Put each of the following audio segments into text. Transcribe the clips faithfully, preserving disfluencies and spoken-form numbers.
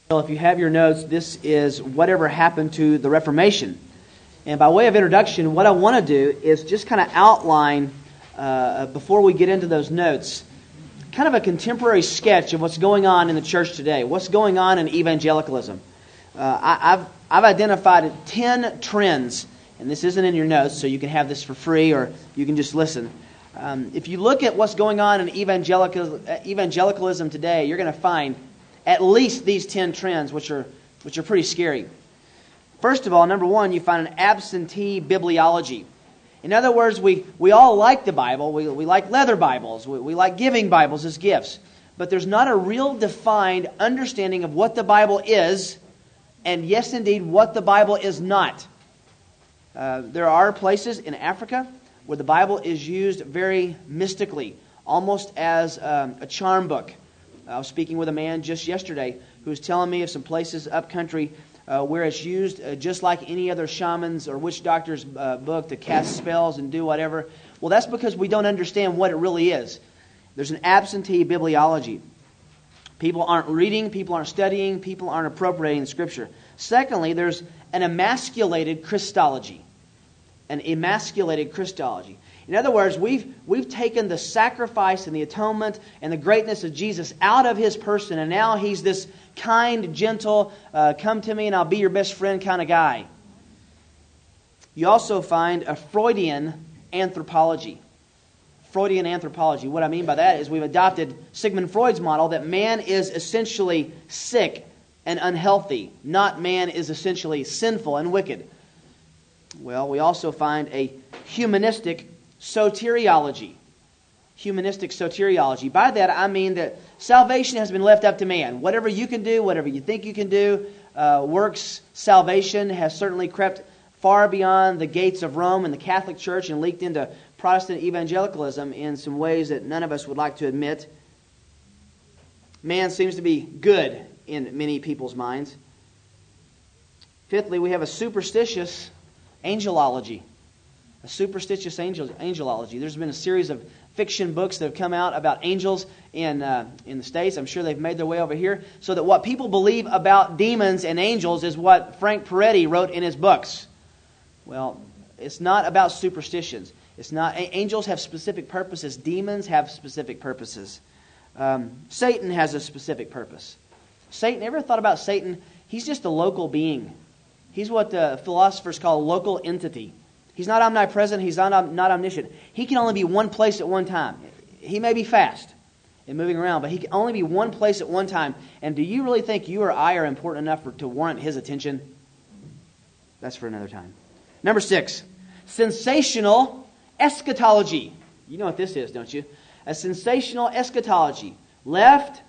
Well, if you have your notes, this is Whatever Happened to the Reformation. And by way of introduction, what I want to do is just kind of outline, uh, before we get into those notes, kind of a contemporary sketch of what's going on in the church today, what's going on in evangelicalism. Uh, I, I've, I've identified ten trends, and this isn't in your notes, so you can have this for free or you can just listen. Um, if you look at what's going on in evangelical, evangelicalism today, you're going to find at least these ten trends, which are which are pretty scary. First of all, number one, you find an absentee bibliology. In other words, we, we all like the Bible. We, we like leather Bibles. We, we like giving Bibles as gifts. But there's not a real defined understanding of what the Bible is, and yes, indeed, what the Bible is not. Uh, there are places in Africa where the Bible is used very mystically, almost as um, a charm book. I was speaking with a man just yesterday who was telling me of some places up country uh, where it's used uh, just like any other shaman's or witch doctor's uh, book to cast spells and do whatever. Well, that's because we don't understand what it really is. There's an absentee bibliology. People aren't reading, people aren't studying, people aren't appropriating the Scripture. Secondly, there's an emasculated Christology. An emasculated Christology. In other words, we've we've taken the sacrifice and the atonement and the greatness of Jesus out of His person, and now He's this kind, gentle, uh, come to me and I'll be your best friend kind of guy. You also find a Freudian anthropology. Freudian anthropology. What I mean by that is we've adopted Sigmund Freud's model that man is essentially sick and unhealthy, not man is essentially sinful and wicked. Well, we also find a humanistic soteriology. Humanistic soteriology. By that I mean that salvation has been left up to man. Whatever you can do, whatever you think you can do, uh, works salvation has certainly crept far beyond the gates of Rome and the Catholic Church and leaked into Protestant evangelicalism in some ways that none of us would like to admit. Man seems to be good in many people's minds. Fifthly, we have a superstitious angelology. A superstitious angel, angelology. There's been a series of fiction books that have come out about angels in uh, in the States. I'm sure they've made their way over here. So that what people believe about demons and angels is what Frank Peretti wrote in his books. Well, it's not about superstitions. It's not. Angels have specific purposes. Demons have specific purposes. Um, Satan has a specific purpose. Satan, ever thought about Satan? He's just a local being. He's what the philosophers call a local entity. He's not omnipresent. He's not, not omniscient. He can only be one place at one time. He may be fast in moving around, but he can only be one place at one time. And do you really think you or I are important enough for, to warrant his attention? That's for another time. Number six, sensational eschatology. You know what this is, don't you? A sensational eschatology. Left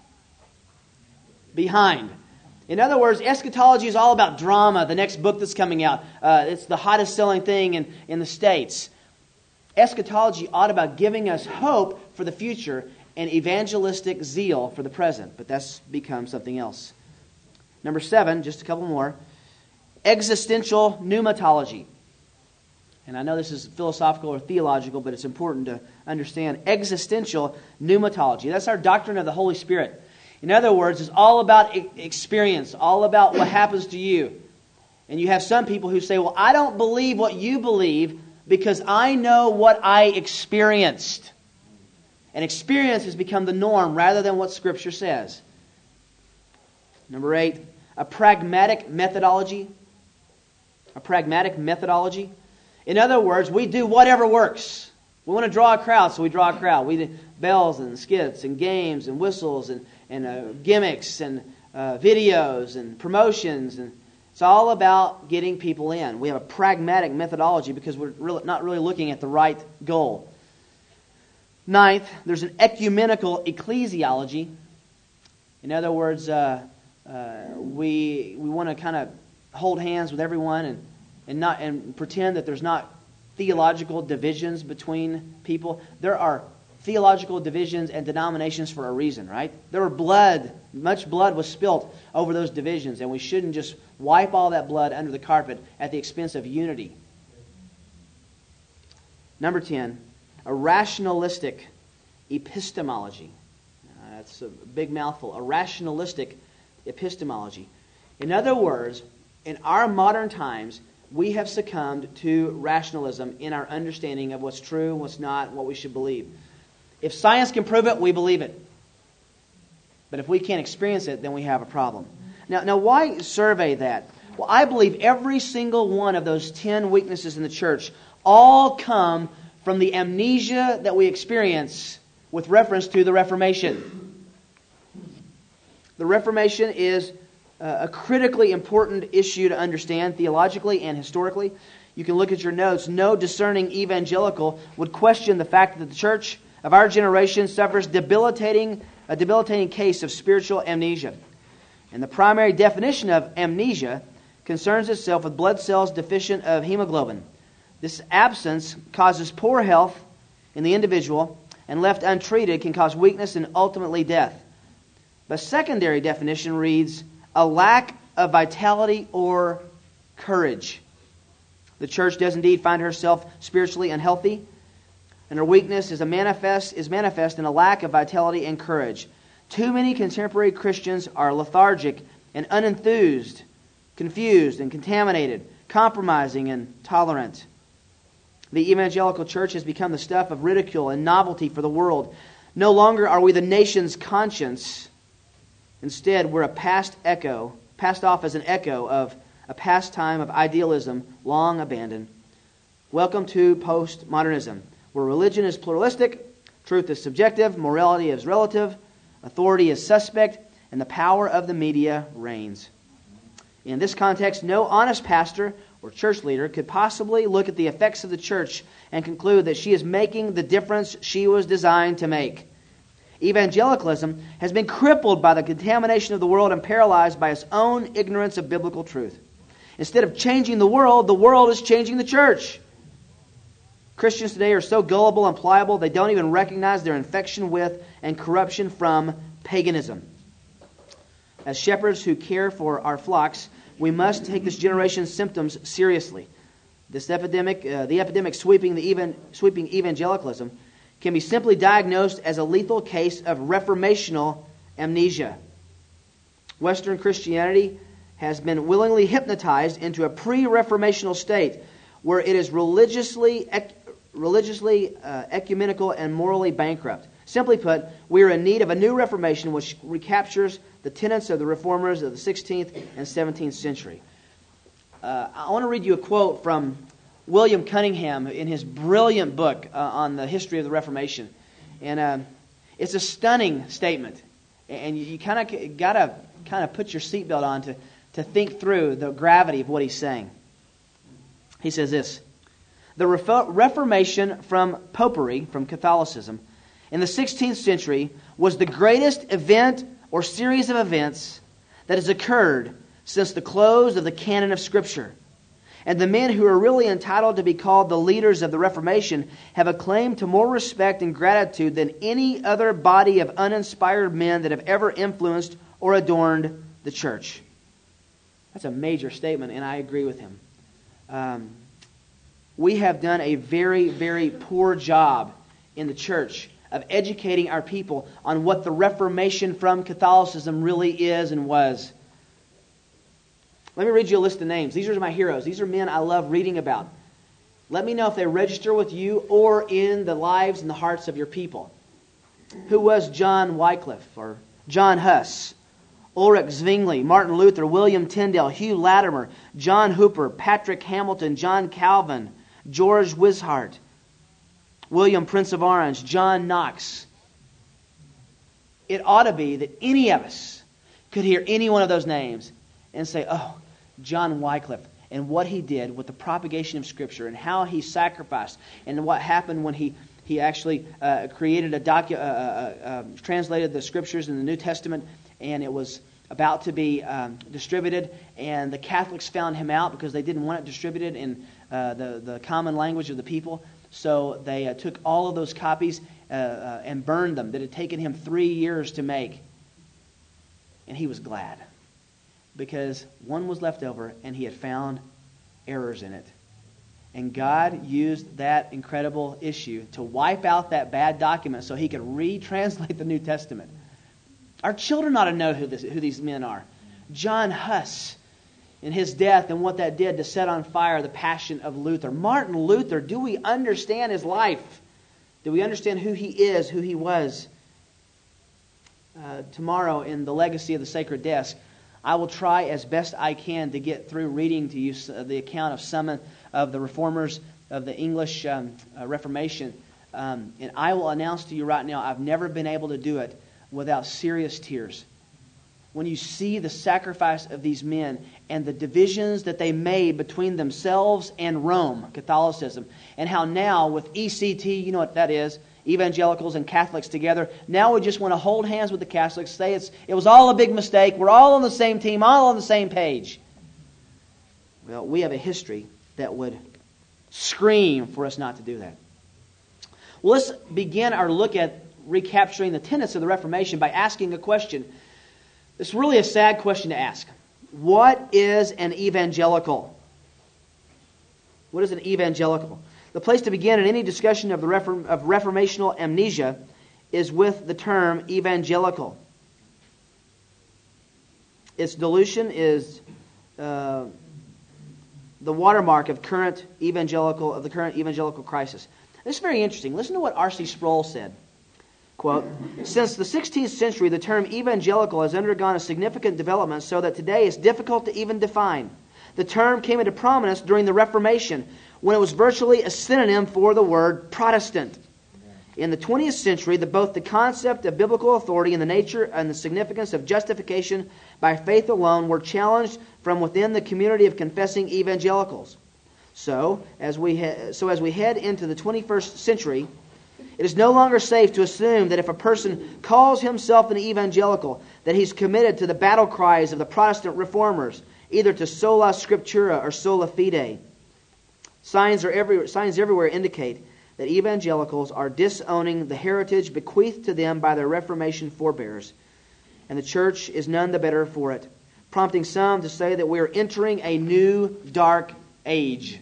behind. In other words, eschatology is all about drama, the next book that's coming out. Uh, it's the hottest selling thing in, in the States. Eschatology ought about giving us hope for the future and evangelistic zeal for the present. But that's become something else. Number seven, just a couple more. Existential pneumatology. And I know this is philosophical or theological, but it's important to understand. Existential pneumatology. That's our doctrine of the Holy Spirit. In other words, it's all about experience, all about what happens to you. And you have some people who say, well, I don't believe what you believe because I know what I experienced. And experience has become the norm rather than what Scripture says. Number eight, a pragmatic methodology. A pragmatic methodology. In other words, we do whatever works. We want to draw a crowd, so we draw a crowd. We do bells and skits and games and whistles and, and uh, gimmicks and uh, videos and promotions. And it's all about getting people in. We have a pragmatic methodology because we're really not really looking at the right goal. Ninth, there's an ecumenical ecclesiology. In other words, uh, uh, we we want to kind of hold hands with everyone and and not and pretend that there's not theological divisions between people. There are theological divisions and denominations for a reason, right? There were blood, much blood was spilt over those divisions, and we shouldn't just wipe all that blood under the carpet at the expense of unity. Number ten, a rationalistic epistemology. Uh, that's a big mouthful. A rationalistic epistemology. In other words, in our modern times, we have succumbed to rationalism in our understanding of what's true, what's not, what we should believe. If science can prove it, we believe it. But if we can't experience it, then we have a problem. Now, now why survey that? Well, I believe every single one of those ten weaknesses in the church all come from the amnesia that we experience with reference to the Reformation. The Reformation is a critically important issue to understand theologically and historically. You can look at your notes. No discerning evangelical would question the fact that the church of our generation suffers debilitating, a debilitating case of spiritual amnesia. And the primary definition of amnesia concerns itself with blood cells deficient of hemoglobin. This absence causes poor health in the individual, and left untreated can cause weakness and ultimately death. The secondary definition reads, a lack of vitality or courage. The church does indeed find herself spiritually unhealthy, and her weakness is a manifest is manifest in a lack of vitality and courage. Too many contemporary Christians are lethargic and unenthused, confused and contaminated, compromising and tolerant. The evangelical church has become the stuff of ridicule and novelty for the world. No longer are we the nation's conscience. Instead, we're a past echo, passed off as an echo of a past time of idealism long abandoned. Welcome to postmodernism, where religion is pluralistic, truth is subjective, morality is relative, authority is suspect, and the power of the media reigns. In this context, no honest pastor or church leader could possibly look at the effects of the church and conclude that she is making the difference she was designed to make. Evangelicalism has been crippled by the contamination of the world and paralyzed by its own ignorance of biblical truth. Instead of changing the world, the world is changing the church. Christians today are so gullible and pliable they don't even recognize their infection with and corruption from paganism. As shepherds who care for our flocks, we must take this generation's symptoms seriously. This epidemic, uh, the epidemic sweeping the even, sweeping evangelicalism, can be simply diagnosed as a lethal case of reformational amnesia. Western Christianity has been willingly hypnotized into a pre-reformational state where it is religiously, ec- religiously uh, ecumenical and morally bankrupt. Simply put, we are in need of a new reformation which recaptures the tenets of the reformers of the sixteenth and seventeenth century. Uh, I want to read you a quote from William Cunningham in his brilliant book uh, on the history of the Reformation. And uh, it's a stunning statement. And you, you kind of got to kind of put your seatbelt on to, to think through the gravity of what he's saying. He says this: the Reformation from Popery, from Catholicism, in the sixteenth century was the greatest event or series of events that has occurred since the close of the canon of Scripture. And the men who are really entitled to be called the leaders of the Reformation have a claim to more respect and gratitude than any other body of uninspired men that have ever influenced or adorned the church. That's a major statement, and I agree with him. Um, we have done a very, very poor job in the church of educating our people on what the Reformation from Catholicism really is and was. Let me read you a list of names. These are my heroes. These are men I love reading about. Let me know if they register with you or in the lives and the hearts of your people. Who was John Wycliffe or John Huss, Ulrich Zwingli, Martin Luther, William Tyndale, Hugh Latimer, John Hooper, Patrick Hamilton, John Calvin, George Wishart, William Prince of Orange, John Knox. It ought to be that any of us could hear any one of those names and say, oh, John Wycliffe, and what he did with the propagation of Scripture and how he sacrificed and what happened when he, he actually uh, created a docu- uh, uh, uh, translated the Scriptures in the New Testament, and it was about to be um, distributed, and the Catholics found him out because they didn't want it distributed in uh, the, the common language of the people. So they uh, took all of those copies uh, uh, and burned them that had taken him three years to make. And he was glad because one was left over and he had found errors in it. And God used that incredible issue to wipe out that bad document so he could retranslate the New Testament. Our children ought to know who, this, who these men are. John Huss and his death and what that did to set on fire the passion of Luther. Martin Luther, do we understand his life? Do we understand who he is, who he was? Uh, tomorrow in the Legacy of the Sacred Desk, I will try as best I can to get through reading to you the account of some of the reformers of the English um, uh, Reformation. Um, and I will announce to you right now, I've never been able to do it without serious tears. When you see the sacrifice of these men and the divisions that they made between themselves and Rome, Catholicism, and how now with E C T, you know what that is, evangelicals and Catholics together, now we just want to hold hands with the Catholics, say it's it was all a big mistake, we're all on the same team, all on the same page. Well, we have a history that would scream for us not to do that. Well, let's begin our look at recapturing the tenets of the Reformation by asking a question. It's really a sad question to ask. What is an evangelical? What is an evangelical? The place to begin in any discussion of the reform, of reformational amnesia is with the term evangelical. Its dilution is uh, the watermark of current evangelical of the current evangelical crisis. This is very interesting. Listen to what R C Sproul said. Quote, "Since the sixteenth century, the term evangelical has undergone a significant development so that today it's difficult to even define. The term came into prominence during the Reformation, when it was virtually a synonym for the word Protestant. In the twentieth century, the, both the concept of biblical authority and the nature and the significance of justification by faith alone were challenged from within the community of confessing evangelicals. So, as we he- so as we head into the twenty-first century, it is no longer safe to assume that if a person calls himself an evangelical, that he's committed to the battle cries of the Protestant reformers, either to sola scriptura or sola fide. Signs are every, signs everywhere indicate that evangelicals are disowning the heritage bequeathed to them by their Reformation forebears, and the church is none the better for it, prompting some to say that we are entering a new dark age.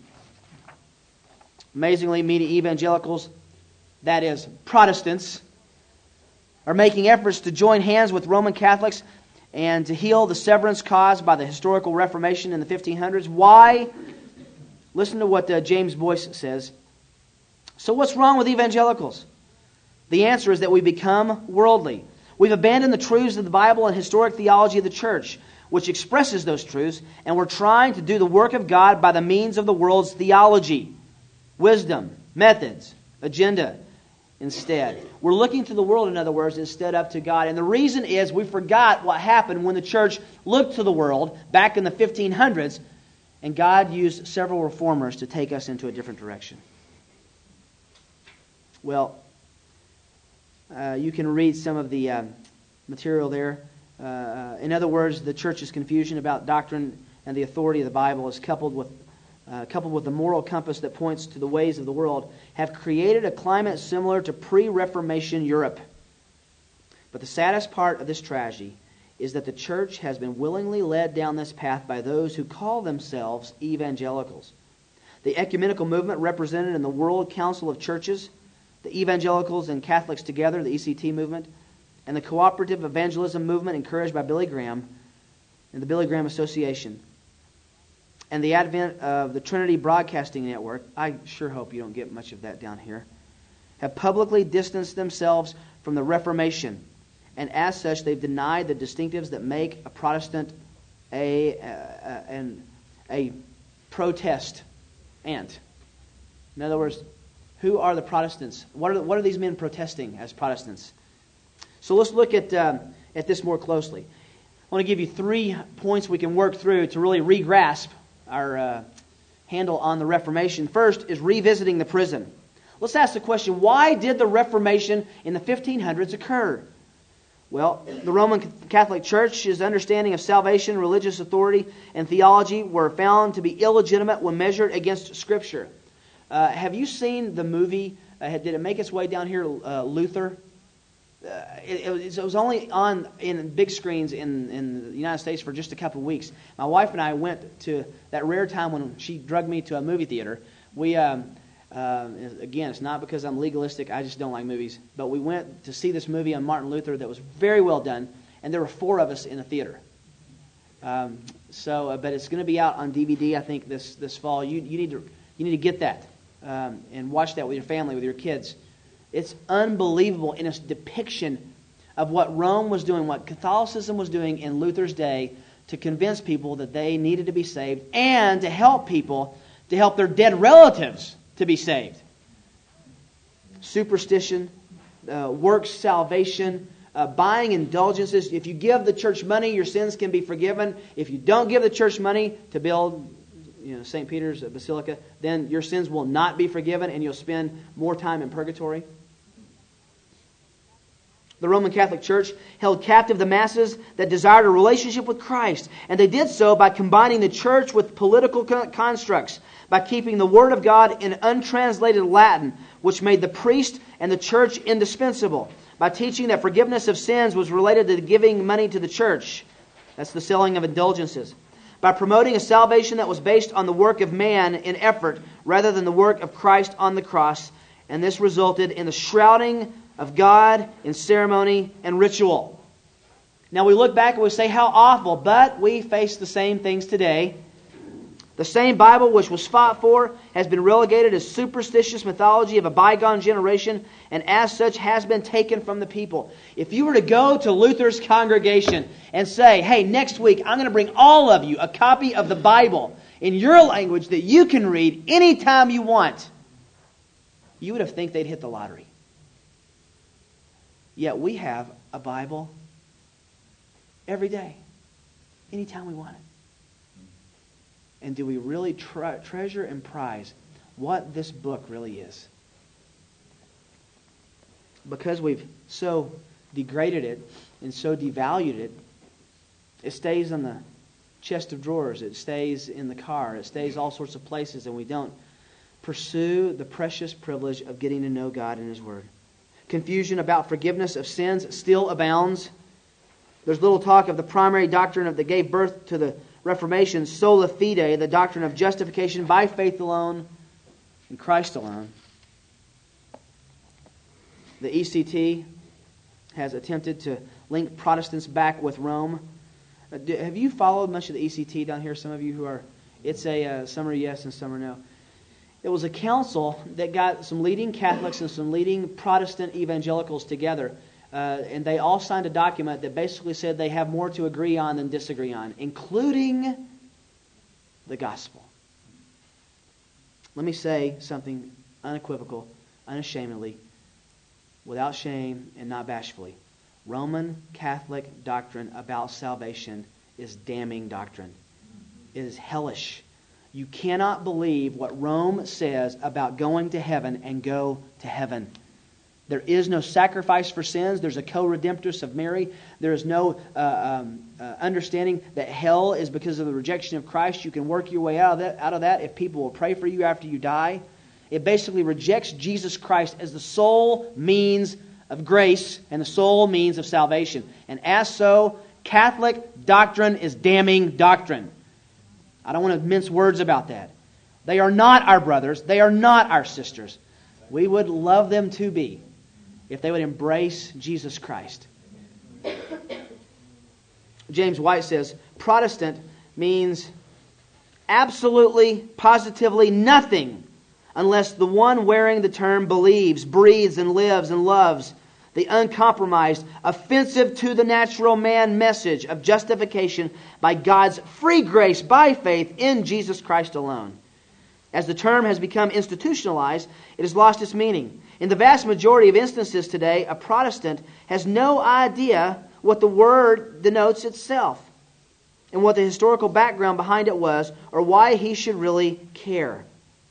Amazingly, many evangelicals, that is, Protestants, are making efforts to join hands with Roman Catholics and to heal the severance caused by the historical Reformation in the fifteen hundreds. Why? Listen to what uh, James Boyce says. So what's wrong with evangelicals? The answer is that we become worldly. We've abandoned the truths of the Bible and historic theology of the church, which expresses those truths, and we're trying to do the work of God by the means of the world's theology, wisdom, methods, agenda instead. We're looking to the world, in other words, instead of to God. And the reason is we forgot what happened when the church looked to the world back in the fifteen hundreds, and God used several reformers to take us into a different direction. Well, uh, you can read some of the uh, material there. Uh, in other words, the church's confusion about doctrine and the authority of the Bible is coupled with uh, coupled with the moral compass that points to the ways of the world, have created a climate similar to pre-Reformation Europe. But the saddest part of this tragedy is that the church has been willingly led down this path by those who call themselves evangelicals. The ecumenical movement represented in the World Council of Churches, the evangelicals and Catholics together, the E C T movement, and the cooperative evangelism movement encouraged by Billy Graham and the Billy Graham Association, and the advent of the Trinity Broadcasting Network, I sure hope you don't get much of that down here, have publicly distanced themselves from the Reformation. And as such, they've denied the distinctives that make a Protestant a, a, a, a protest ant. In other words, who are the Protestants? What are, the, what are these men protesting as Protestants? So let's look at, um, at this more closely. I want to give you three points we can work through to really re-grasp our uh, handle on the Reformation. First is revisiting the prison. Let's ask the question, why did the Reformation in the fifteen hundreds occur? Well, the Roman Catholic Church's understanding of salvation, religious authority, and theology were found to be illegitimate when measured against Scripture. Uh, have you seen the movie, uh, did it make its way down here, uh, Luther? Uh, it, it, was, it was only on in big screens in, in the United States for just a couple of weeks. My wife and I went to that rare time when she drugged me to a movie theater. We, um, uh, again, it's not because I'm legalistic, I just don't like movies. But we went to see this movie on Martin Luther that was very well done, and there were four of us in the theater. Um, so, uh, but it's going to be out on D V D, I think, this this fall. You you need to you need to get that um, and watch that with your family, with your kids. It's unbelievable in its depiction of what Rome was doing, what Catholicism was doing in Luther's day to convince people that they needed to be saved and to help people, to help their dead relatives to be saved. Superstition, uh, works salvation, uh, buying indulgences. If you give the church money, your sins can be forgiven. If you don't give the church money to build, you know, Saint Peter's Basilica, then your sins will not be forgiven and you'll spend more time in purgatory. The Roman Catholic Church held captive the masses that desired a relationship with Christ, and they did so by combining the church with political constructs, by keeping the Word of God in untranslated Latin, which made the priest and the church indispensable, by teaching that forgiveness of sins was related to giving money to the church. That's the selling of indulgences. By promoting a salvation that was based on the work of man in effort rather than the work of Christ on the cross, and this resulted in the shrouding of God in ceremony and ritual. Now we look back and we say, how awful, but we face the same things today. The same Bible which was fought for has been relegated as superstitious mythology of a bygone generation, and as such has been taken from the people. If you were to go to Luther's congregation and say, hey, next week I'm going to bring all of you a copy of the Bible in your language that you can read anytime you want, you would have think they'd hit the lottery. Yet we have a Bible every day, anytime we want it. And do we really tre- treasure and prize what this book really is? Because we've so degraded it and so devalued it, it stays on the chest of drawers, it stays in the car, it stays all sorts of places, and we don't pursue the precious privilege of getting to know God and His Word. Confusion about forgiveness of sins still abounds. There's little talk of the primary doctrine of that gave birth to the Reformation, sola fide, the doctrine of justification by faith alone in Christ alone. The E C T has attempted to link Protestants back with Rome. Uh, do, have you followed much of the E C T down here? Some of you who are, it's a uh, some are yes and some are no. It was a council that got some leading Catholics and some leading Protestant evangelicals together. Uh, and they all signed a document that basically said they have more to agree on than disagree on, including the gospel. Let me say something unequivocal, unashamedly, without shame and not bashfully. Roman Catholic doctrine about salvation is damning doctrine. It is hellish. You cannot believe what Rome says about going to heaven and go to heaven. There is no sacrifice for sins. There's a co-redemptress of Mary. There is no uh, um, uh, understanding that hell is because of the rejection of Christ. You can work your way out of that, out of that if people will pray for you after you die. It basically rejects Jesus Christ as the sole means of grace and the sole means of salvation. And as so, Catholic doctrine is damning doctrine. I don't want to mince words about that. They are not our brothers. They are not our sisters. We would love them to be if they would embrace Jesus Christ. James White says, Protestant means absolutely, positively nothing unless the one wearing the term believes, breathes, and lives and loves the uncompromised, offensive to the natural man message of justification by God's free grace by faith in Jesus Christ alone. As the term has become institutionalized, it has lost its meaning. In the vast majority of instances today, a Protestant has no idea what the word denotes itself and what the historical background behind it was or why he should really care.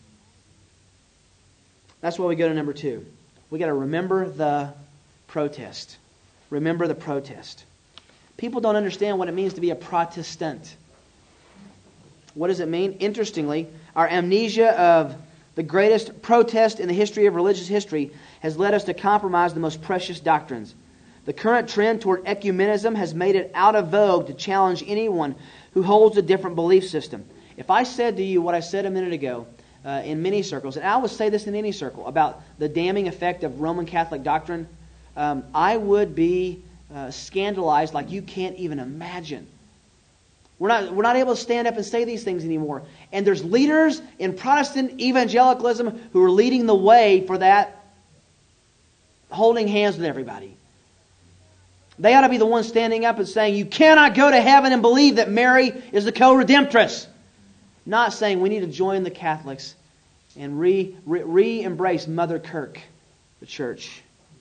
That's why we go to number two. We got to remember the protest. Remember the protest. People don't understand what it means to be a Protestant. What does it mean? Interestingly, our amnesia of the greatest protest in the history of religious history has led us to compromise the most precious doctrines. The current trend toward ecumenism has made it out of vogue to challenge anyone who holds a different belief system. If I said to you what I said a minute ago uh, in many circles, and I would say this in any circle, about the damning effect of Roman Catholic doctrine, um, I would be uh, scandalized like you can't even imagine. We're not, we're not able to stand up and say these things anymore. And there's leaders in Protestant evangelicalism who are leading the way for that, holding hands with everybody. They ought to be the ones standing up and saying, you cannot go to heaven and believe that Mary is the co-redemptress. Not saying we need to join the Catholics and re, re, re-embrace Mother Kirk, the church.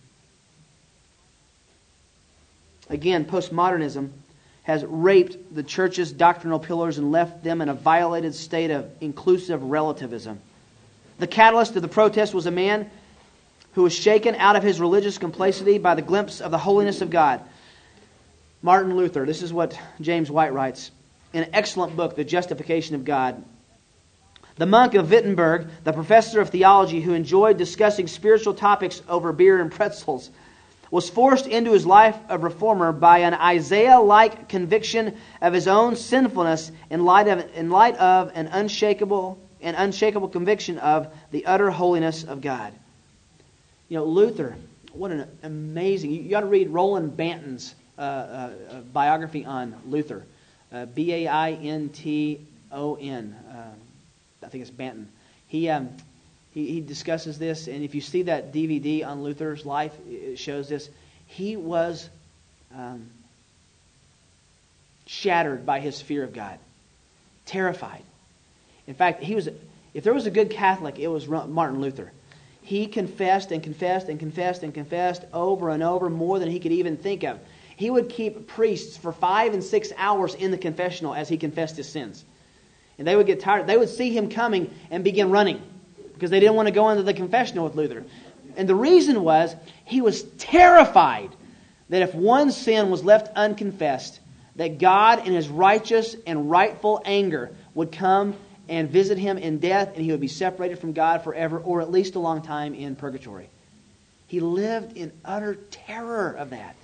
Again, postmodernism has raped the church's doctrinal pillars and left them in a violated state of inclusive relativism. The catalyst of the protest was a man who was shaken out of his religious complacency by the glimpse of the holiness of God. Martin Luther, this is what James White writes in an excellent book, The Justification of God. The monk of Wittenberg, the professor of theology who enjoyed discussing spiritual topics over beer and pretzels, was forced into his life of reformer by an Isaiah-like conviction of his own sinfulness in light of, in light of an unshakable, an unshakable conviction of the utter holiness of God. You know, Luther, what an amazing... You, you ought to read Roland Banton's uh, uh, biography on Luther. Uh, B A I N T O N. Uh, I think it's Banton. He, um, he he discusses this, and if you see that D V D on Luther's life, it shows this. He was um, shattered by his fear of God. Terrified. In fact, he was. If there was a good Catholic, it was Martin Luther. He confessed and confessed and confessed and confessed over and over, more than he could even think of. He would keep priests for five and six hours in the confessional as he confessed his sins. And they would get tired. They would see him coming and begin running because they didn't want to go into the confessional with Luther. And the reason was he was terrified that if one sin was left unconfessed, that God in His righteous and rightful anger would come and visit him in death, and he would be separated from God forever, or at least a long time in purgatory. He lived in utter terror of that.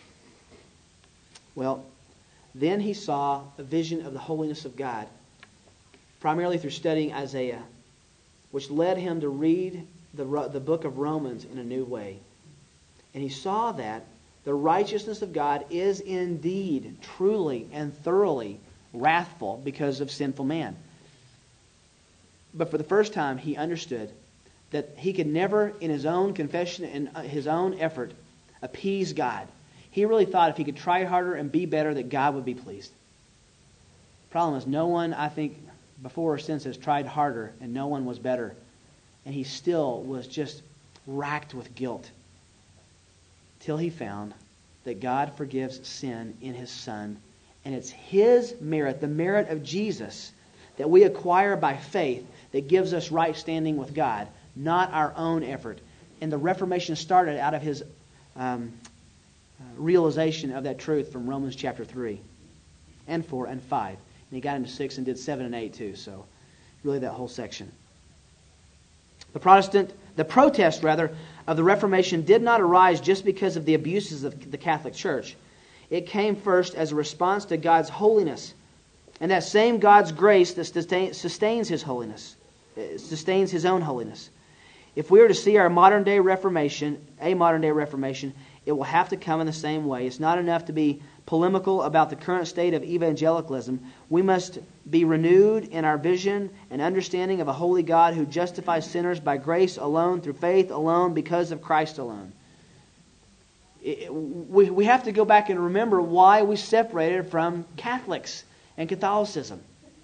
Well, then he saw a vision of the holiness of God, primarily through studying Isaiah, which led him to read the, the book of Romans in a new way. And he saw that the righteousness of God is indeed, truly, and thoroughly wrathful because of sinful man. But for the first time, he understood that he could never, in his own confession and his own effort, appease God. He really thought if he could try harder and be better, that God would be pleased. The problem is, no one, I think, before or since has tried harder, and no one was better. And he still was just racked with guilt. Till he found that God forgives sin in His Son. And it's His merit, the merit of Jesus, that we acquire by faith, that gives us right standing with God, not our own effort. And the Reformation started out of his um, realization of that truth from Romans chapter three and four and five. And he got into six and did seven and eight too. So really that whole section. The Protestant, the protest rather, of the Reformation did not arise just because of the abuses of the Catholic Church. It came first as a response to God's holiness. And that same God's grace that sustains His holiness, sustains His own holiness. If we are to see our modern day Reformation, a modern day Reformation, it will have to come in the same way. It's not enough to be polemical about the current state of evangelicalism. We must be renewed in our vision and understanding of a holy God who justifies sinners by grace alone, through faith alone, because of Christ alone. It, we, we have to go back and remember why we separated from Catholics and Catholicism.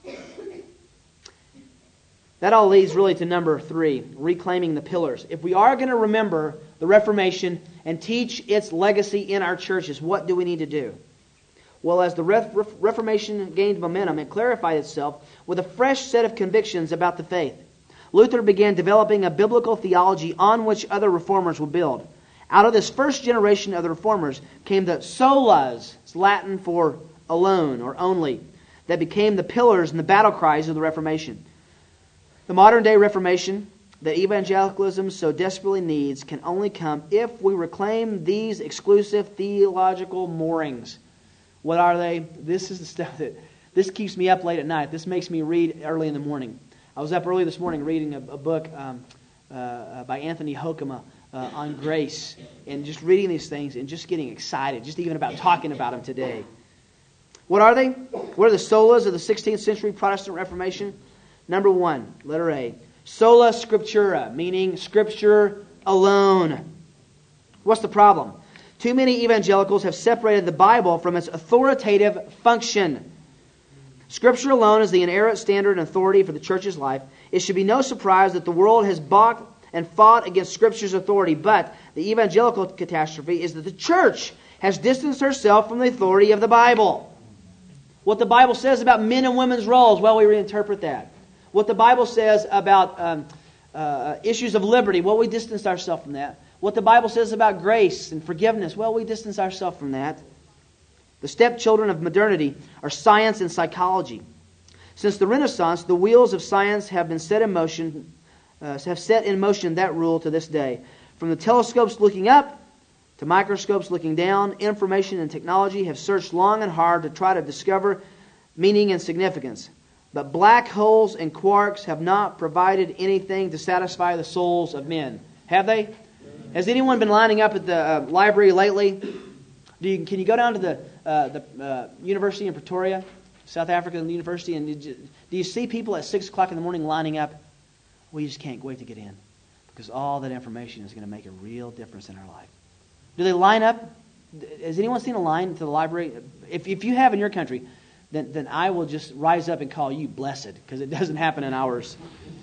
That all leads really to number three, reclaiming the pillars. If we are going to remember the Reformation and teach its legacy in our churches, what do we need to do? Well, as the Reformation gained momentum, it clarified itself with a fresh set of convictions about the faith. Luther began developing a biblical theology on which other reformers would build. Out of this first generation of the reformers came the solas, it's Latin for alone or only, that became the pillars and the battle cries of the Reformation. The modern day Reformation that evangelicalism so desperately needs can only come if we reclaim these exclusive theological moorings. What are they? This is the stuff that, this keeps me up late at night. This makes me read early in the morning. I was up early this morning reading a, a book um, uh, by Anthony Hoekema uh, on grace, and just reading these things and just getting excited, just even about talking about them today. What are they? What are the solas of the sixteenth century Protestant Reformation? Number one, letter A, sola scriptura, meaning Scripture alone. What's the problem? Too many evangelicals have separated the Bible from its authoritative function. Scripture alone is the inerrant standard and authority for the church's life. It should be no surprise that the world has balked and fought against Scripture's authority, but the evangelical catastrophe is that the church has distanced herself from the authority of the Bible. What the Bible says about men and women's roles, well, we reinterpret that. What the Bible says about um, uh, issues of liberty, well, we distance ourselves from that. What the Bible says about grace and forgiveness, well, we distance ourselves from that. The stepchildren of modernity are science and psychology. Since the Renaissance, the wheels of science have been set in motion, uh, have set in motion that rule to this day. From the telescopes looking up to microscopes looking down, information and technology have searched long and hard to try to discover meaning and significance. But black holes and quarks have not provided anything to satisfy the souls of men. Have they? Has anyone been lining up at the uh, library lately? Do you, can you go down to the uh, the uh, university in Pretoria, South African University, and did you, do you see people at six o'clock in the morning lining up? We just can't wait to get in because all that information is going to make a real difference in our life. Do they line up? Has anyone seen a line to the library? If if you have in your country, then then I will just rise up and call you blessed because it doesn't happen in ours.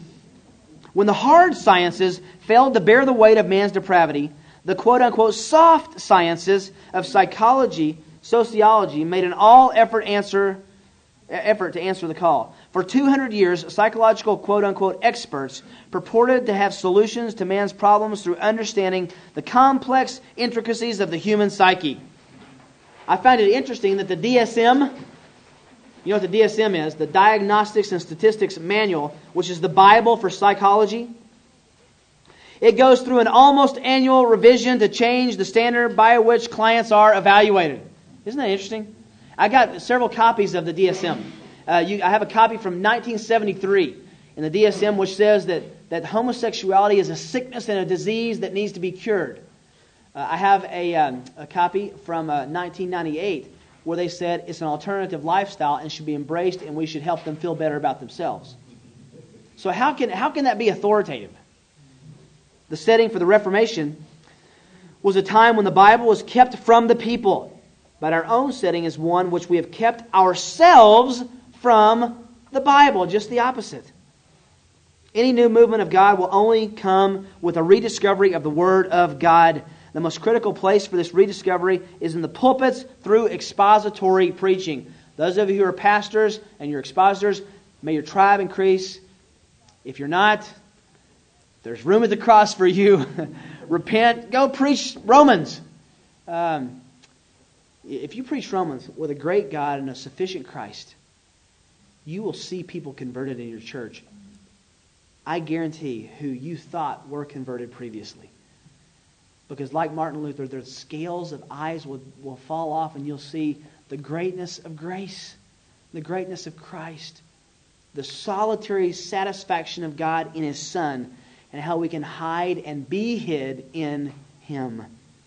When the hard sciences failed to bear the weight of man's depravity, the quote-unquote soft sciences of psychology, sociology made an all-effort answer, effort to answer the call. For two hundred years, psychological quote-unquote experts purported to have solutions to man's problems through understanding the complex intricacies of the human psyche. I find it interesting that the D S M... You know what the D S M is? The Diagnostics and Statistics Manual, which is the Bible for psychology. It goes through an almost annual revision to change the standard by which clients are evaluated. Isn't that interesting? I got several copies of the D S M. Uh, you, I have a copy from nineteen seventy-three in the D S M which says that, that homosexuality is a sickness and a disease that needs to be cured. Uh, I have a, um, a copy from uh, nineteen ninety-eight where they said it's an alternative lifestyle and should be embraced and we should help them feel better about themselves. So how can how can that be authoritative? The setting for the Reformation was a time when the Bible was kept from the people. But our own setting is one which we have kept ourselves from the Bible, just the opposite. Any new movement of God will only come with a rediscovery of the Word of God. The most critical place for this rediscovery is in the pulpits through expository preaching. Those of you who are pastors and you're expositors, may your tribe increase. If you're not, there's room at the cross for you. Repent. Go preach Romans. Um, if you preach Romans with a great God and a sufficient Christ, you will see people converted in your church. I guarantee who you thought were converted previously. Because like Martin Luther, the scales of eyes will, will fall off and you'll see the greatness of grace, the greatness of Christ, the solitary satisfaction of God in His Son, and how we can hide and be hid in Him.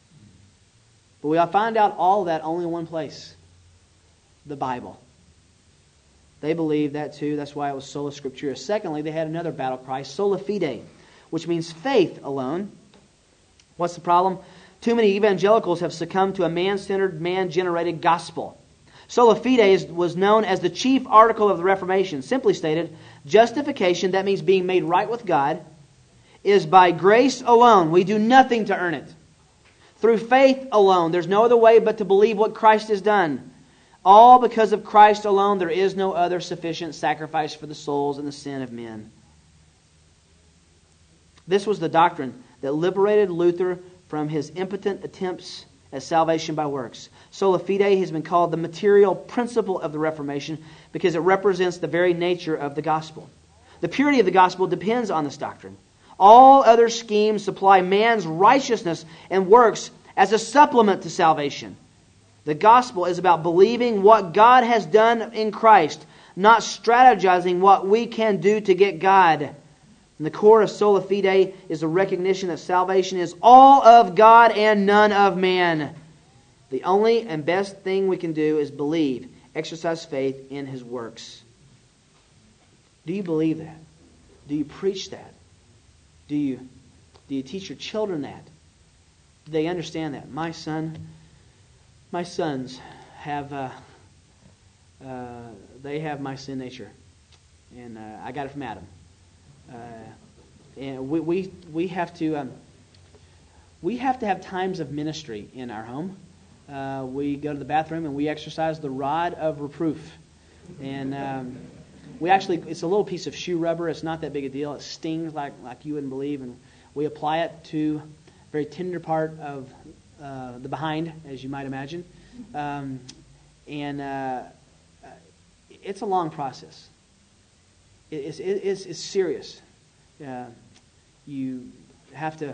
But we'll find out all of that only in one place, the Bible. They believed that too. That's why it was sola scriptura. Secondly, they had another battle cry, sola fide, which means faith alone. What's the problem? Too many evangelicals have succumbed to a man-centered, man-generated gospel. Sola fide is, was known as the chief article of the Reformation. Simply stated, justification, that means being made right with God, is by grace alone. We do nothing to earn it. Through faith alone. There's no other way but to believe what Christ has done. All because of Christ alone. There is no other sufficient sacrifice for the souls and the sin of men. This was the doctrine that liberated Luther from his impotent attempts at salvation by works. Sola fide has been called the material principle of the Reformation because it represents the very nature of the gospel. The purity of the gospel depends on this doctrine. All other schemes supply man's righteousness and works as a supplement to salvation. The gospel is about believing what God has done in Christ, not strategizing what we can do to get God. And the core of sola fide is a recognition that salvation is all of God and none of man. The only and best thing we can do is believe exercise faith in His works. Do you believe that? Do you preach that? Do you, do you teach your children that? Do they understand that? My son, my sons have, uh, uh, they have my sin nature. And uh, I got it from Adam. Uh, and we, we, we have to, um, we have to have times of ministry in our home. Uh, we go to the bathroom and we exercise the rod of reproof. And um, we actually, it's a little piece of shoe rubber. It's not that big a deal. It stings like, like you wouldn't believe. And we apply it to a very tender part of uh, the behind, as you might imagine. Um, and uh, it's a long process. It, it's, it, it's, it's serious. Uh, you have to...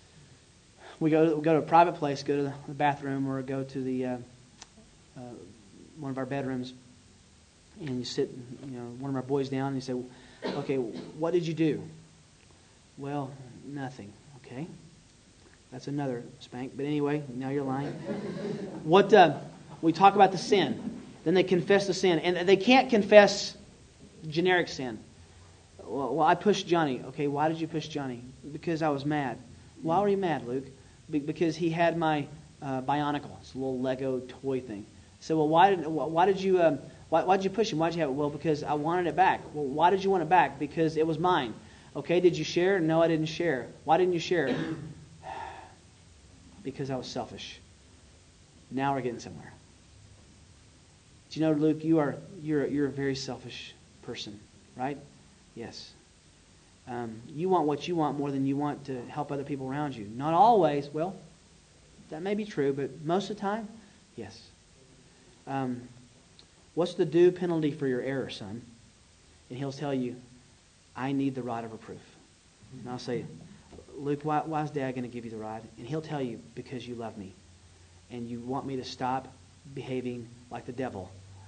We go to, we go to a private place, go to the bathroom, or go to the uh, uh, one of our bedrooms, and you sit, you know, one of our boys down, and you say, "Okay, what did you do?" "Well, nothing." "Okay, that's another spank." But anyway, now you're lying. What uh, we talk about the sin, then they confess the sin, and they can't confess generic sin. Well, well, I pushed Johnny. Okay, why did you push Johnny? Because I was mad. Why were you mad, Luke? Because he had my uh, Bionicle. It's a little Lego toy thing. So, well, why did why did you um, why why did you push him? Why did you have it? Well, because I wanted it back. Well, why did you want it back? Because it was mine. Okay, did you share? No, I didn't share. Why didn't you share? Because I was selfish. Now we're getting somewhere. Do you know, Luke? You are you're you're a very selfish person, right? Yes. Um, you want what you want more than you want to help other people around you. Not always. Well, that may be true, but most of the time, yes. Um, what's the due penalty for your error, son? And he'll tell you, I need the rod of reproof. And I'll say, Luke, why, why is Dad going to give you the rod? And he'll tell you, because you love me. And you want me to stop behaving like the devil.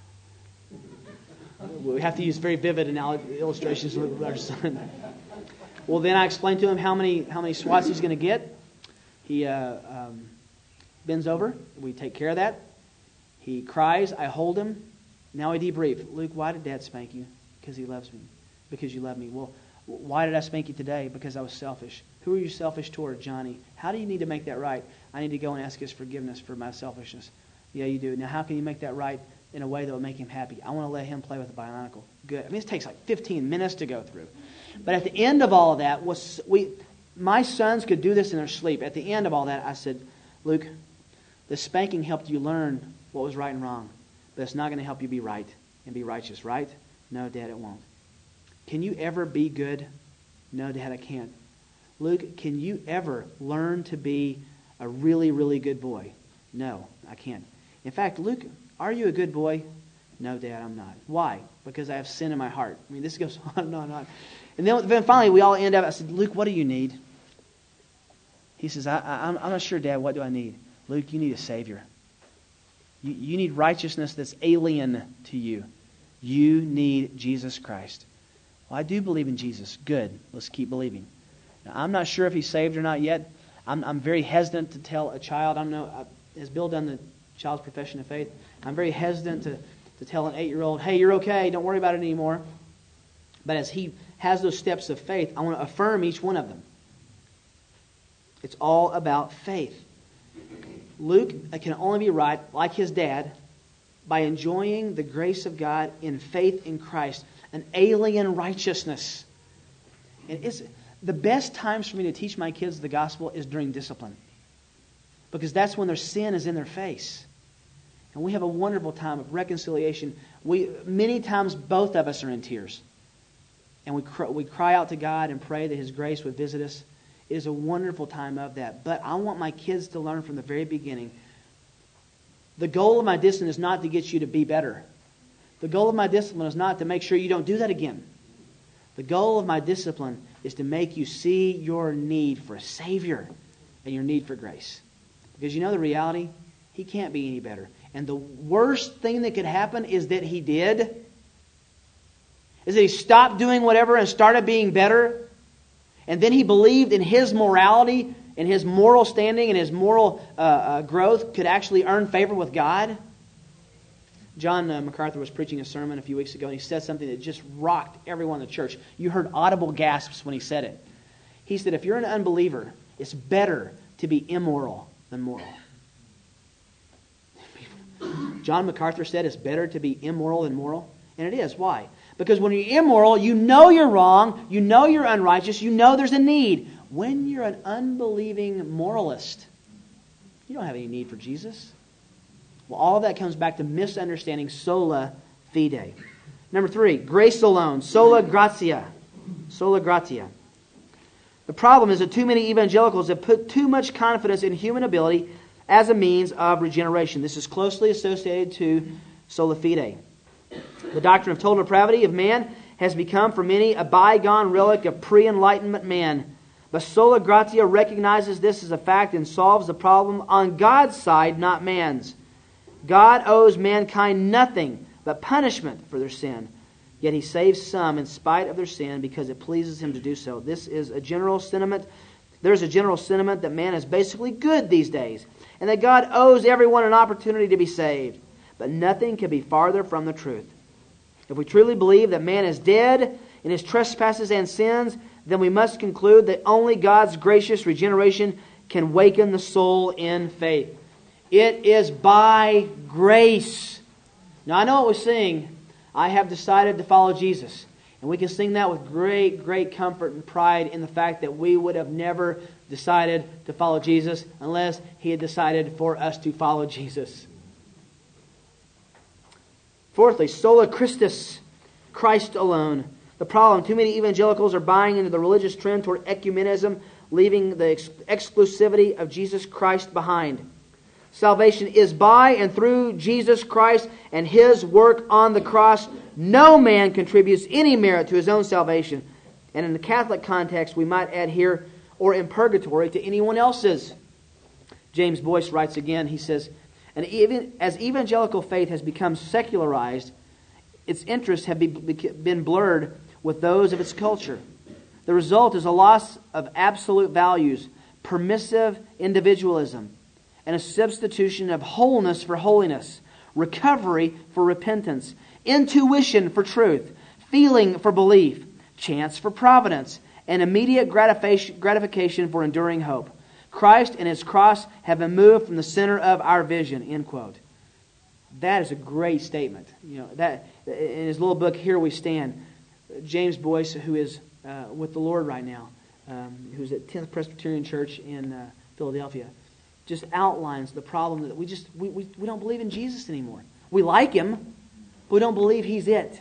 We have to use very vivid illustrations with our son. Well, then I explain to him how many how many swats he's going to get. He uh, um, bends over. We take care of that. He cries. I hold him. Now I debrief. Luke, why did Dad spank you? Because he loves me. Because you love me. Well, why did I spank you today? Because I was selfish. Who are you selfish toward, Johnny? How do you need to make that right? I need to go and ask his forgiveness for my selfishness. Yeah, you do. Now, how can you make that right in a way that will make him happy? I want to let him play with the Bionicle. Good. I mean, this takes like fifteen minutes to go through. But at the end of all of that, was we, my sons could do this in their sleep. At the end of all that, I said, Luke, the spanking helped you learn what was right and wrong. But it's not going to help you be right and be righteous, right? No, Dad, it won't. Can you ever be good? No, Dad, I can't. Luke, can you ever learn to be a really, really good boy? No, I can't. In fact, Luke, are you a good boy? No, Dad, I'm not. Why? Because I have sin in my heart. I mean, this goes on and on and on. And then, then finally, we all end up, I said, Luke, what do you need? He says, I, I, I'm not sure, Dad, what do I need? Luke, you need a Savior. You, you need righteousness that's alien to you. You need Jesus Christ. Well, I do believe in Jesus. Good. Let's keep believing. Now, I'm not sure if he's saved or not yet. I'm, I'm very hesitant to tell a child. I don't know. I, has Bill done the child's profession of faith? I'm very hesitant to, to tell an eight-year-old, hey, you're okay. Don't worry about it anymore. But as he has those steps of faith, I want to affirm each one of them. It's all about faith. Luke can only be right, like his dad, by enjoying the grace of God in faith in Christ, an alien righteousness. And it's the best times for me to teach my kids the gospel is during discipline, because that's when their sin is in their face. And we have a wonderful time of reconciliation. We many times both of us are in tears. And we cry, we cry out to God and pray that His grace would visit us. It is a wonderful time of that. But I want my kids to learn from the very beginning. The goal of my discipline is not to get you to be better. The goal of my discipline is not to make sure you don't do that again. The goal of my discipline is to make you see your need for a Savior and your need for grace. Because you know the reality? He can't be any better. And the worst thing that could happen is that he did. Is that he stopped doing whatever and started being better. And then he believed in his morality and his moral standing and his moral uh, uh, growth could actually earn favor with God. John uh, MacArthur was preaching a sermon a few weeks ago, and he said something that just rocked everyone in the church. You heard audible gasps when he said it. He said, if you're an unbeliever, it's better to be immoral than moral. John MacArthur said it's better to be immoral than moral. And it is. Why? Because when you're immoral, you know you're wrong, you know you're unrighteous, you know there's a need. When you're an unbelieving moralist, you don't have any need for Jesus. Well, all of that comes back to misunderstanding sola fide. Number three, grace alone, sola gratia. Sola gratia. The problem is that too many evangelicals have put too much confidence in human ability as a means of regeneration. This is closely associated to sola fide. The doctrine of total depravity of man has become for many a bygone relic of pre-enlightenment man. But sola gratia recognizes this as a fact and solves the problem on God's side, not man's. God owes mankind nothing but punishment for their sin. Yet He saves some in spite of their sin because it pleases Him to do so. This is a general sentiment. There's a general sentiment that man is basically good these days, and that God owes everyone an opportunity to be saved. But nothing can be farther from the truth. If we truly believe that man is dead in his trespasses and sins, then we must conclude that only God's gracious regeneration can waken the soul in faith. It is by grace. Now I know what we sing, I have decided to follow Jesus. And we can sing that with great, great comfort and pride in the fact that we would have never decided to follow Jesus unless He had decided for us to follow Jesus. Fourthly, sola Christus, Christ alone. The problem, too many evangelicals are buying into the religious trend toward ecumenism, leaving the ex- exclusivity of Jesus Christ behind. Salvation is by and through Jesus Christ and His work on the cross. No man contributes any merit to his own salvation. And in the Catholic context, we might add here, or in purgatory, to anyone else's. James Boyce writes again, he says, and even as evangelical faith has become secularized, its interests have be, been blurred with those of its culture. The result is a loss of absolute values, permissive individualism, and a substitution of wholeness for holiness, recovery for repentance, intuition for truth, feeling for belief, chance for providence, and immediate gratification for enduring hope. Christ and His cross have been moved from the center of our vision. End quote. That is a great statement. You know that in his little book, Here We Stand, James Boyce, who is uh, with the Lord right now, um, who's at tenth Presbyterian Church in uh, Philadelphia, just outlines the problem that we just we, we, we don't believe in Jesus anymore. We like Him, but we don't believe He's it.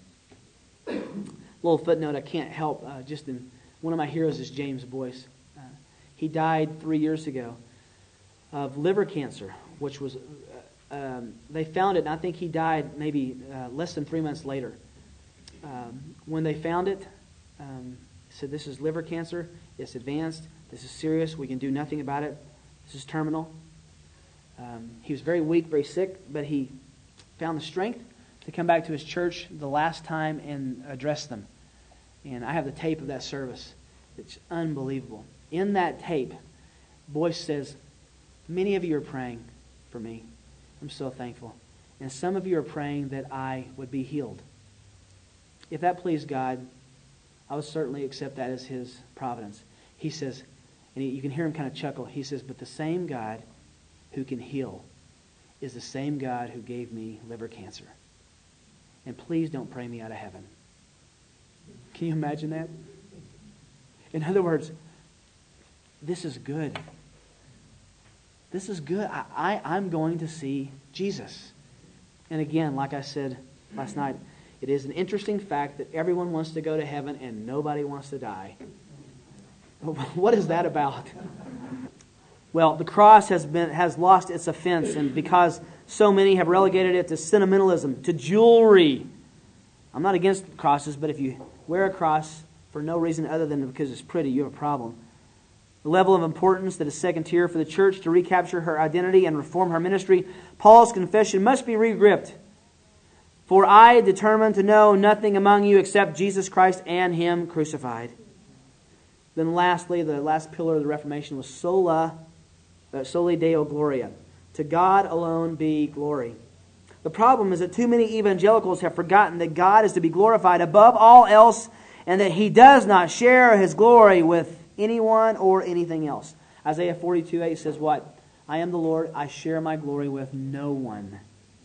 Little footnote I can't help. Uh, just in one of my heroes is James Boyce. Uh, he died three years ago of liver cancer, which was uh, um, they found it, and I think he died maybe uh, less than three months later. Um, when they found it, um, said this is liver cancer. It's advanced. This is serious. We can do nothing about it. This is terminal. Um, he was very weak, very sick, but he found the strength to come back to his church the last time and address them. And I have the tape of that service. It's unbelievable. In that tape, Boyce says, many of you are praying for me. I'm so thankful. And some of you are praying that I would be healed. If that pleased God, I would certainly accept that as His providence. He says, and he, you can hear him kind of chuckle. He says, but the same God who can heal is the same God who gave me liver cancer. And please don't pray me out of heaven. Can you imagine that? In other words, this is good. This is good. I, I, I'm going to see Jesus. And again, like I said last night, it is an interesting fact that everyone wants to go to heaven and nobody wants to die. What is that about? Well, the cross has been has lost its offense, and because so many have relegated it to sentimentalism, to jewelry. I'm not against crosses, but if you wear a cross for no reason other than because it's pretty, you have a problem. The level of importance that is second tier for the church to recapture her identity and reform her ministry, Paul's confession must be regripped. For I determined to know nothing among you except Jesus Christ and Him crucified. Then lastly, the last pillar of the Reformation was sola, uh, soli Deo Gloria. To God alone be glory. The problem is that too many evangelicals have forgotten that God is to be glorified above all else and that He does not share His glory with anyone or anything else. Isaiah forty-two eight says what? I am the Lord, I share my glory with no one.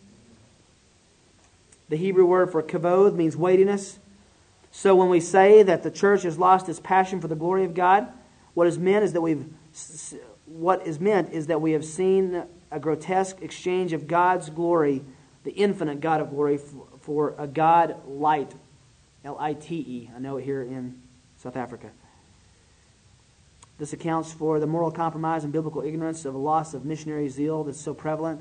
The Hebrew word for kavod means weightiness. So when we say that the church has lost its passion for the glory of God, what is meant is that we've what is meant is that we have seen a grotesque exchange of God's glory, the infinite God of glory, for a God light, L I T E. I know it here in South Africa. This accounts for the moral compromise and biblical ignorance of a loss of missionary zeal that's so prevalent.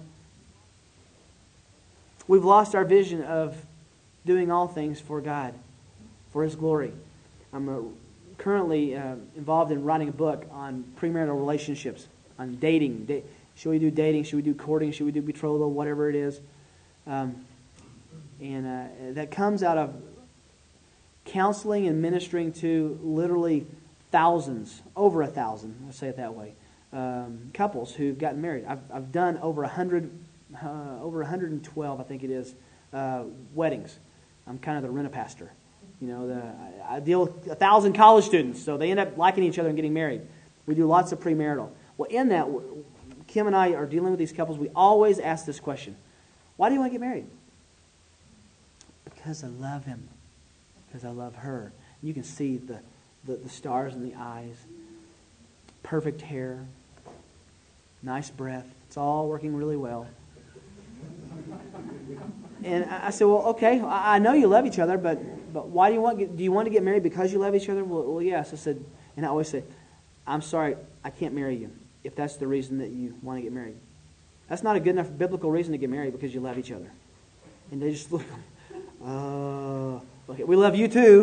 We've lost our vision of doing all things for God, for His glory. I'm uh, currently uh, involved in writing a book on premarital relationships, on dating. Da- should we do dating? Should we do courting? Should we do betrothal? Whatever it is. Um, and uh, that comes out of counseling and ministering to literally thousands, over a thousand, let's say it that way, um, couples who've gotten married. I've, I've done over a hundred, uh, over one hundred twelve, I think it is, uh, weddings. I'm kind of the rent-a-pastor. You know, the, I, I deal with a thousand college students, so they end up liking each other and getting married. We do lots of premarital. Well, in that, Kim and I are dealing with these couples. We always ask this question: why do you want to get married? Because I love him. Because I love her. You can see the, the, the stars in the eyes. Perfect hair. Nice breath. It's all working really well. And I said, well, okay, I know you love each other, but but why do you want do you want to get married because you love each other? Well, well, yes. I said, and I always say, I'm sorry, I can't marry you if that's the reason that you want to get married. That's not a good enough biblical reason to get married because you love each other. And they just look, uh, okay, we love you too.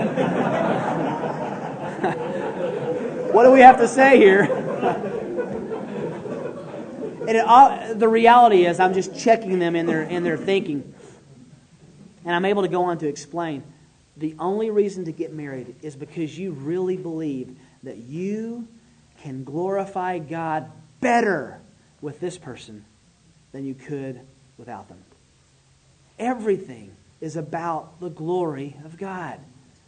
What do we have to say here? And it all, the reality is, I'm just checking them in their in their thinking, and I'm able to go on to explain. The only reason to get married is because you really believe that you can glorify God better with this person than you could without them. Everything is about the glory of God.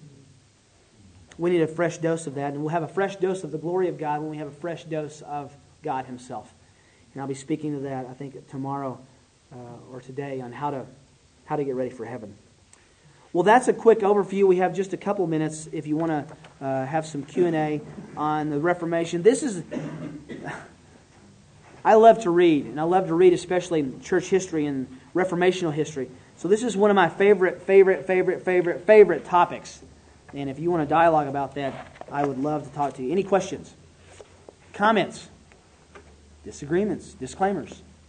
We need a fresh dose of that, and we'll have a fresh dose of the glory of God when we have a fresh dose of God Himself. And I'll be speaking to that, I think, tomorrow uh, or today on how to how to get ready for heaven. Well, that's a quick overview. We have just a couple minutes if you want to uh, have some Q and A on the Reformation. This is... I love to read, and I love to read especially church history and Reformational history. So this is one of my favorite, favorite, favorite, favorite, favorite topics. And if you want to dialogue about that, I would love to talk to you. Any questions? Comments? Disagreements? Disclaimers?